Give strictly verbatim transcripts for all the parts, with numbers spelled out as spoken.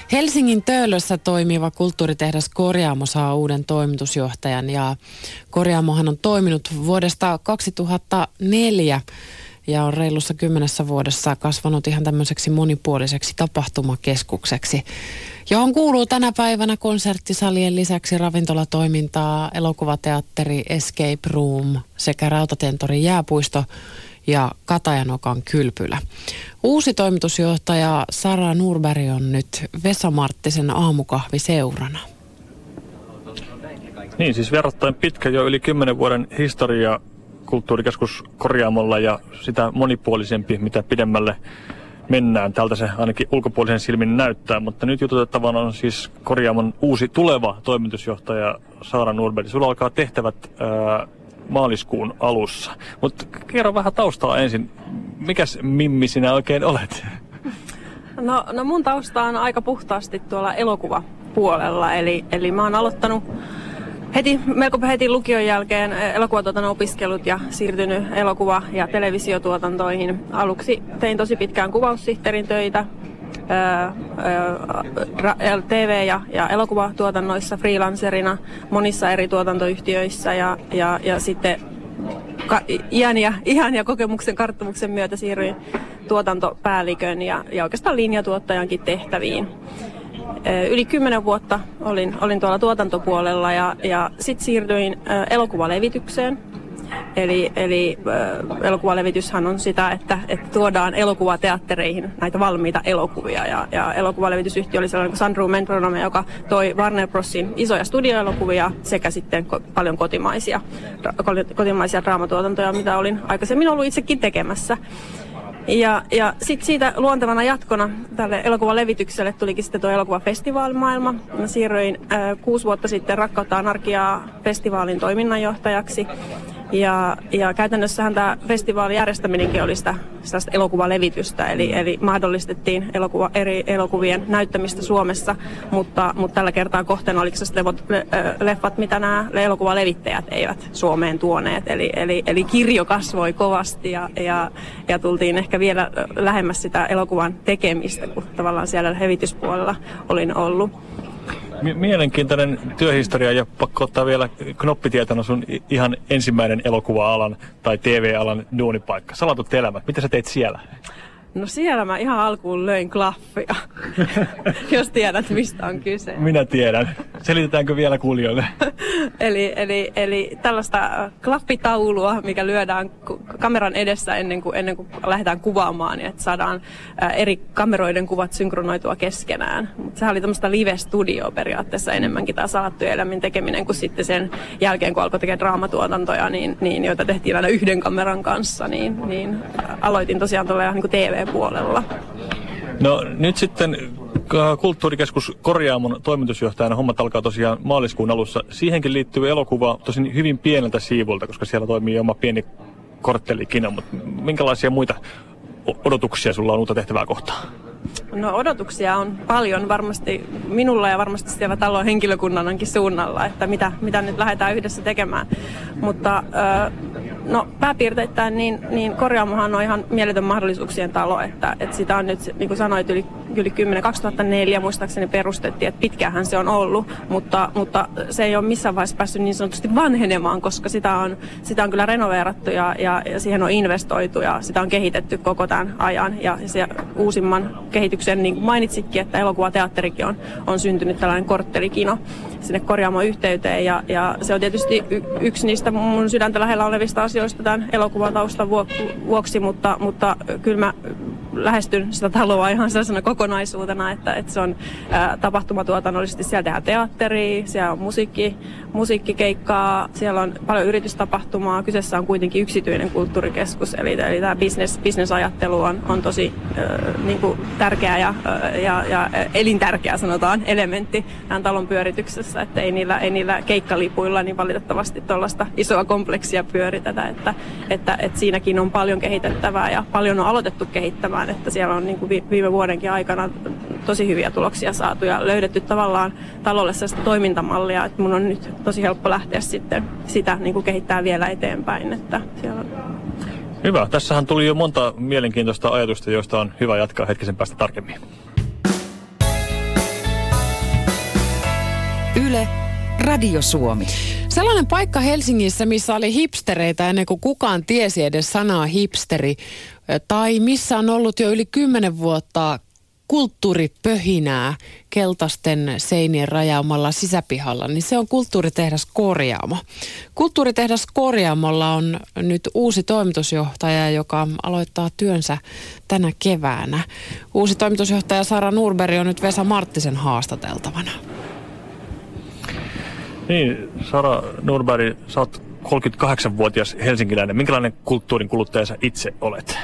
Helsingin Töölössä toimiva kulttuuritehdas Korjaamo saa uuden toimitusjohtajan ja Korjaamohan on toiminut vuodesta kaksituhattaneljä ja on reilussa kymmenessä vuodessa kasvanut ihan tämmöiseksi monipuoliseksi tapahtumakeskukseksi, johon kuuluu tänä päivänä konserttisalien lisäksi ravintolatoimintaa, elokuvateatteri, escape room sekä Rautatentorin jääpuisto ja Katajanokan kylpylä. Uusi toimitusjohtaja Sara Norberg on nyt Vesa Marttisen aamukahviseurana. Niin, siis verrattain pitkä, jo yli kymmenen vuoden historia kulttuurikeskus Korjaamolla ja sitä monipuolisempi, mitä pidemmälle mennään. Tältä se ainakin ulkopuolisen silmin näyttää, mutta nyt jututettavana on siis Korjaamon uusi tuleva toimitusjohtaja Sara Norberg. Sulla alkaa tehtävät ää, maaliskuun alussa, mutta kerro vähän taustaa ensin. Mikäs Mimmi sinä oikein olet? No, no mun tausta on aika puhtaasti tuolla elokuvapuolella, eli, eli mä oon aloittanut heti, melko heti lukion jälkeen elokuvatuotannon opiskelut ja siirtynyt elokuva- ja televisiotuotantoihin. Aluksi tein tosi pitkään kuvaussihteerin töitä T V- ja, ja elokuvatuotannoissa freelancerina monissa eri tuotantoyhtiöissä ja, ja, ja sitten ka, iän, ja, iän ja kokemuksen karttumuksen myötä siirryin tuotantopäällikön ja, ja oikeastaan linjatuottajankin tehtäviin. Yli kymmenen vuotta olin, olin tuolla tuotantopuolella ja, ja sitten siirtyin ä, elokuvalevitykseen. Eli, eli ä, elokuvalevityshän on sitä, että, että tuodaan elokuvateattereihin näitä valmiita elokuvia. Ja, ja elokuvalevitysyhtiö oli sellainen kuin Sandro Metronome, joka toi Warner Brosin isoja studioelokuvia sekä sitten ko- paljon kotimaisia, ra, kotimaisia draamatuotantoja, mitä olin aikaisemmin ollut itsekin tekemässä. Ja, ja sitten siitä luontevana jatkona tälle elokuvalevitykselle tulikin sitten tuo elokuvafestivaalimaailma. Mä siirryin äh, kuusi vuotta sitten Rakkautta anarkiaa festivaalin toiminnanjohtajaksi. Ja, ja käytännössähän tämä festivaalin järjestäminenkin oli sitä, sitä elokuvalevitystä, eli, eli mahdollistettiin elokuva, eri elokuvien näyttämistä Suomessa, mutta, mutta tällä kertaa kohteena oliko se levot, le, leffat, mitä nämä elokuvalevittäjät eivät Suomeen tuoneet. Eli, eli, eli kirjo kasvoi kovasti ja, ja, ja tultiin ehkä vielä lähemmäs sitä elokuvan tekemistä, kun tavallaan siellä levityspuolella olin ollut. Mielenkiintoinen työhistoria ja pakko ottaa vielä knoppitietona sun ihan ensimmäinen elokuva-alan tai T V-alan duunipaikka. Salatut elämät. Mitä sä teit siellä? No siellä mä ihan alkuun löin klaffia, jos tiedät mistä on kyse. Minä tiedän. Selitetäänkö vielä kuulijoille? eli, eli, eli tällaista klaffitaulua, mikä lyödään kameran edessä ennen kuin, ennen kuin lähdetään kuvaamaan, niin että saadaan eri kameroiden kuvat synkronoitua keskenään. Mutta sehän oli tämmöistä live-studioa periaatteessa enemmänkin tämä salattujen elämien tekeminen, kuin sitten sen jälkeen, kun alkoi tekemään draamatuotantoja, niin, niin, joita tehtiin aina yhden kameran kanssa, niin, niin aloitin tosiaan tuolla niin kuin T V-puolella. No nyt sitten kulttuurikeskus Korjaamon toimitusjohtajana hommat alkaa tosiaan maaliskuun alussa. Siihenkin liittyy elokuva tosin hyvin pieneltä siivulta, koska siellä toimii oma pieni korttelikino, mutta minkälaisia muita odotuksia sulla on uutta tehtävää kohtaan? No odotuksia on paljon varmasti minulla ja varmasti siellä talon henkilökunnankin suunnalla, että mitä, mitä nyt lähdetään yhdessä tekemään. Mutta no pääpiirteittäin niin, niin Korjaamohan on ihan mieletön mahdollisuuksien talo, että, että sitä on nyt, niin kuin sanoit, yli, yli kymmenen, kaksituhattaneljä muistaakseni perustettiin, että pitkäänhän se on ollut, mutta, mutta se ei ole missään vaiheessa päässyt niin sanotusti vanhenemaan, koska sitä on, sitä on kyllä renoveerattu ja, ja, ja siihen on investoitu ja sitä on kehitetty koko tämän ajan ja se uusimman kehityksen, niin kuin mainitsitkin, että elokuvateatterikin on, on syntynyt tällainen korttelikino sinne Korjaamon yhteyteen ja, ja se on tietysti y, yksi niistä mun sydäntä lähellä olevista asioista tämän elokuvataustan vuoksi, mutta, mutta kyllä mä lähestyn sitä taloa ihan sellaisena kokonaisuutena, että, että se on ää, tapahtumatuotannollisesti, siellä tehdään teatteria, siellä on musiikki, musiikkikeikkaa, siellä on paljon yritystapahtumaa, kyseessä on kuitenkin yksityinen kulttuurikeskus, eli, eli tämä business, business-ajattelu on, on tosi ää, niin kuin tärkeä ja, ja, ja elintärkeä sanotaan elementti tämän talon pyörityksessä, että ei niillä, ei niillä keikkalipuilla niin valitettavasti tuollaista isoa kompleksia pyöritetä, että, että, että siinäkin on paljon kehitettävää ja paljon on aloitettu kehittämään, että siellä on niin kuin viime vuodenkin aikana tosi hyviä tuloksia saatu ja löydetty tavallaan talolle sellaista toimintamallia, että mun on nyt tosi helppo lähteä sitten sitä niin kuin kehittää vielä eteenpäin. Että siellä on... Hyvä. Tässähän tuli jo monta mielenkiintoista ajatusta, joista on hyvä jatkaa hetkisen päästä tarkemmin. Yle, Radio Suomi. Sellainen paikka Helsingissä, missä oli hipstereitä ennen kuin kukaan tiesi edes sanaa hipsteri, tai missä on ollut jo yli kymmenen vuotta kulttuuripöhinää keltaisten seinien rajaamalla sisäpihalla, niin se on Kulttuuritehdas Korjaamo. Kulttuuritehdas Korjaamolla on nyt uusi toimitusjohtaja, joka aloittaa työnsä tänä keväänä. Uusi toimitusjohtaja Sara Nordberg on nyt Vesa Marttisen haastateltavana. Niin, Sara Nordberg, sä oot kolmekymmentäkahdeksanvuotias helsinkiläinen. Minkälainen kulttuurin kuluttaja sä itse olet?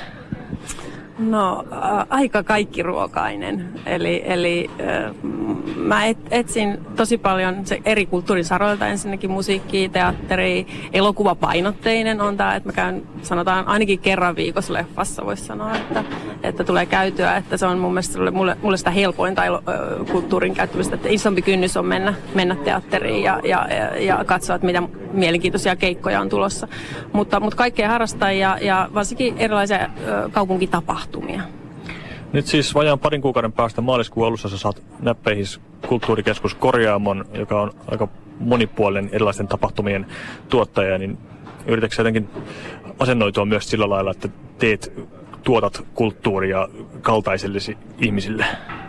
No, ä, aika kaikkiruokainen. Eli, eli ä, mä et, etsin tosi paljon se eri kulttuurin saroilta. Ensinnäkin musiikki, teatteri, elokuvapainotteinen on tämä, että mä käyn sanotaan ainakin kerran viikossa leffassa, voisi sanoa, että, että tulee käytyä. Että se on mun mielestä mulle, mulle sitä helpointa ilo, ä, kulttuurin käyttämistä, että isompi kynnys on mennä, mennä teatteriin ja, ja, ja, ja katsoa, että mitä mielenkiintoisia keikkoja on tulossa. Mutta, mutta kaikkea harrastaa ja, ja varsinkin erilaisia ä, kaupunkitapahtumia. Nyt siis vajaan parin kuukauden päästä maaliskuun alussa sä saat näppeihis Kulttuurikeskus Korjaamon, joka on aika monipuolinen erilaisten tapahtumien tuottaja, niin yritätkö sä jotenkin asennoitua myös sillä lailla, että teet, tuotat kulttuuria kaltaisellesi ihmisille?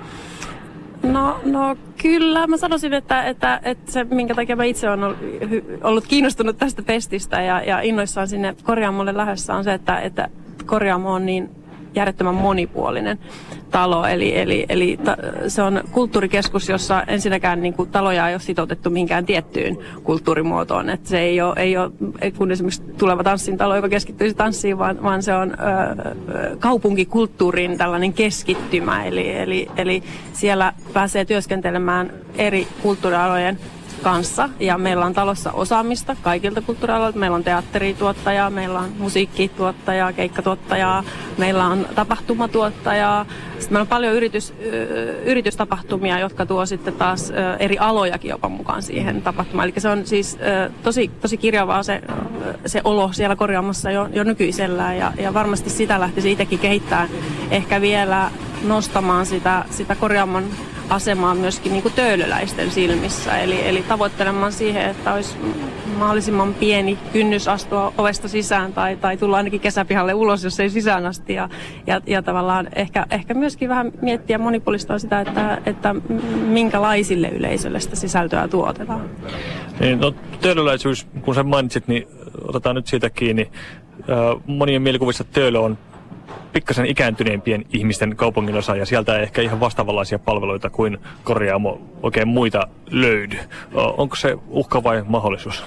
No, no kyllä, mä sanoisin, että, että, että se, minkä takia mä itse olen ollut kiinnostunut tästä festistä ja, ja innoissaan sinne Korjaamolle lähdössä on se, että, että Korjaamo on niin järjettömän monipuolinen talo, eli, eli, eli ta, se on kulttuurikeskus, jossa ensinnäkään niin kuin, taloja ei ole sitoutettu mihinkään tiettyyn kulttuurimuotoon, että se ei ole, ei ole kun esimerkiksi tuleva tanssin talo, joka keskittyisi tanssiin, vaan, vaan se on ö, kaupunkikulttuurin tällainen keskittymä, eli, eli, eli siellä pääsee työskentelemään eri kulttuurialojen kanssa. Ja meillä on talossa osaamista kaikilta kulttuurialoilta. Meillä on teatterituottajaa, meillä on musiikkituottajaa, keikkatuottajaa, meillä on tapahtumatuottajaa. Sitten meillä on paljon yritys, yritystapahtumia, jotka tuo sitten taas eri alojakin jopa mukaan siihen tapahtumaan. Eli se on siis tosi, tosi kirjavaa se, se olo siellä Korjaamossa jo, jo nykyisellään. Ja, ja varmasti sitä lähtisi itsekin kehittämään ehkä vielä nostamaan sitä, sitä Korjaamon asemaa myöskin niin kuin töölöläisten silmissä. Eli, eli tavoittelemaan siihen, että olisi mahdollisimman pieni kynnys astua ovesta sisään tai, tai tulla ainakin kesäpihalle ulos, jos ei sisään asti. Ja, ja, ja tavallaan ehkä, ehkä myöskin vähän miettiä monipuolistaa sitä, että, että minkälaisille yleisölle sitä sisältöä tuotetaan. Niin, no töölöläisyys, kun sä mainitsit, niin otetaan nyt siitä kiinni. Monien mielikuvissa Töölö on pikkasen ikääntyneempien ihmisten kaupunginosa ja sieltä ei ehkä ihan vastaavanlaisia palveluita kuin Korjaamo oikein muita löydy. Onko se uhka vai mahdollisuus?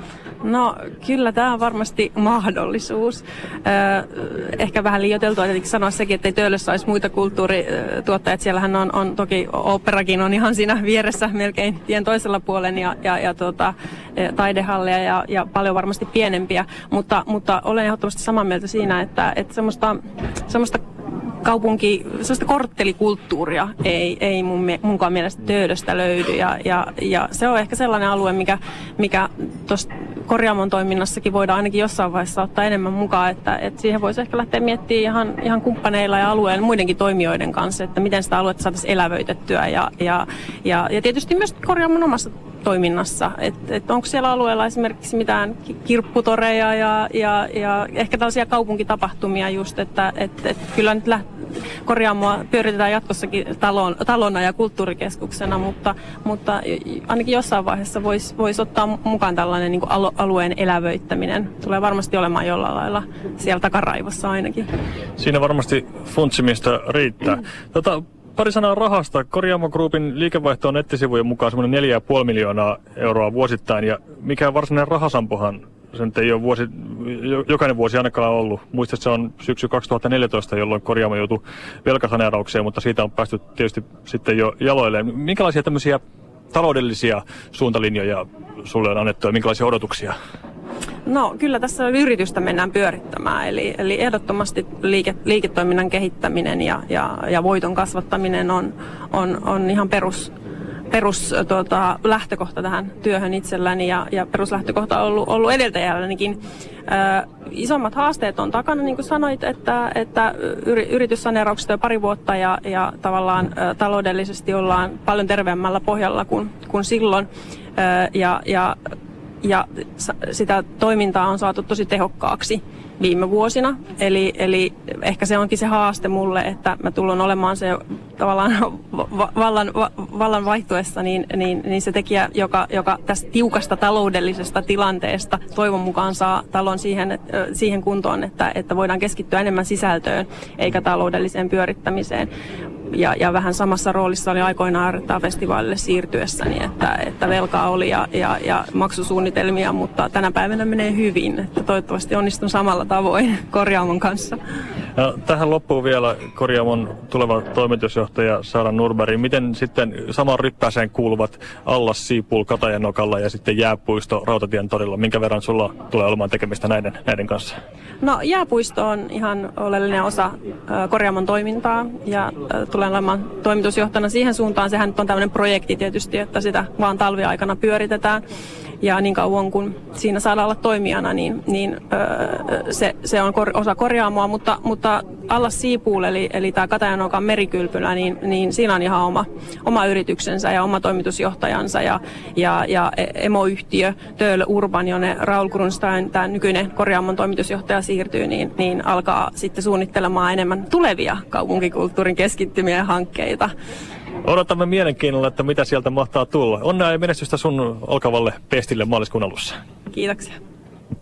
No kyllä tämä on varmasti mahdollisuus. Ehkä vähän liioiteltua tietenkin sanoa sekin, että ei Töölössä olisi muita kulttuurituottajia. Siellähän on, on toki oopperakin on ihan siinä vieressä melkein tien toisella puolen ja, ja, ja tuota, taidehalleja ja, ja paljon varmasti pienempiä. Mutta, mutta olen ehdottomasti samaa mieltä siinä, että, että semmoista, semmoista kaupunki, sellaista korttelikulttuuria ei, ei mun, munkaan mielestä Töölöstä löydy. Ja, ja, ja se on ehkä sellainen alue, mikä, mikä tuossa Korjaamon toiminnassakin voidaan ainakin jossain vaiheessa ottaa enemmän mukaan, että, että siihen voisi ehkä lähteä miettimään ihan, ihan kumppaneilla ja alueen muidenkin toimijoiden kanssa, että miten sitä aluetta saataisiin elävöitettyä ja, ja, ja, ja tietysti myös Korjaamon omassa toiminnassa, että et onko siellä alueella esimerkiksi mitään kirpputoreja ja, ja, ja ehkä tällaisia kaupunkitapahtumia just, että et, et kyllä nyt läht, Korjaamoa pyöritetään jatkossakin talon, talona ja kulttuurikeskuksena, mutta, mutta ainakin jossain vaiheessa voisi vois ottaa mukaan tällainen niin kuin alueen elävöittäminen. Tulee varmasti olemaan jollain lailla siellä takaraivossa ainakin. Siinä varmasti funtsimista riittää. Mm. Tota, pari sanaa rahasta. Korjaamo Groupin liikevaihto on nettisivujen mukaan semmoinen neljä pilkku viisi miljoonaa euroa vuosittain, ja mikä varsinainen rahasampohan se nyt ei ole vuosi, jokainen vuosi ainakaan ollut. Muistat, se on syksy kaksituhattaneljätoista, jolloin Korjaamo joutui velkasaneeraukseen, mutta siitä on päästy tietysti sitten jo jaloilleen. Minkälaisia tämmöisiä taloudellisia suuntalinjoja sulle on annettu ja minkälaisia odotuksia? No kyllä tässä yritystä mennään pyörittämään, eli, eli ehdottomasti liike, liiketoiminnan kehittäminen ja, ja, ja voiton kasvattaminen on, on, on ihan perus, perus tota, lähtökohta tähän työhön itselläni ja, ja peruslähtökohta on ollut, ollut edeltäjällänikin. Ö, isommat haasteet on takana, niin kuin sanoit, että, että yrityssaneeraukset on pari vuotta ja, ja tavallaan ö, taloudellisesti ollaan paljon terveemmällä pohjalla kuin, kuin silloin. Ö, ja, ja, ja sitä toimintaa on saatu tosi tehokkaaksi viime vuosina. Eli, eli ehkä se onkin se haaste mulle, että mä tulen olemaan se tavallaan va- vallan, va- vallan vaihtuessa niin, niin, niin se tekijä, joka, joka tästä tiukasta taloudellisesta tilanteesta toivon mukaan saa talon siihen, et, siihen kuntoon, että, että voidaan keskittyä enemmän sisältöön eikä taloudelliseen pyörittämiseen. Ja, ja vähän samassa roolissa oli aikoinaan Artaa-festivaalille siirtyessäni, että, että velkaa oli ja, ja, ja maksusuunnitelmia, mutta tänä päivänä menee hyvin. Että toivottavasti onnistun samalla tavoin Korjaamon kanssa. No, tähän loppuu vielä Korjaamon tuleva toimitusjohtaja Saara Norberg. Miten sitten samaan ryppääseen kuuluvat Allas, Siipool, Katajanokalla ja sitten Jääpuisto Rautatien torilla? Minkä verran sulla tulee olemaan tekemistä näiden, näiden kanssa? No, Jääpuisto on ihan oleellinen osa äh, Korjaamon toimintaa ja äh, tulen olemaan toimitusjohtajana siihen suuntaan. Sehän nyt on tämmöinen projekti tietysti, että sitä vaan talviaikana pyöritetään. Ja niin kauan kun siinä saadaan olla toimijana, niin, niin öö, se, se on kor, osa Korjaamoa, mutta, mutta Allas Siipool, eli, eli tämä Katajanokan merikylpylä, niin, niin siinä on ihan oma, oma yrityksensä ja oma toimitusjohtajansa ja, ja, ja emoyhtiö Töölö Urban, jonne Raul Grunstein, tämä nykyinen Korjaamon toimitusjohtaja siirtyy, niin, niin alkaa sitten suunnittelemaan enemmän tulevia kaupunkikulttuurin keskittymiä ja hankkeita. Odotamme mielenkiinnolla, että mitä sieltä mahtaa tulla. Onnea ja menestystä sun alkavalle pestille maaliskuun alussa. Kiitoksia.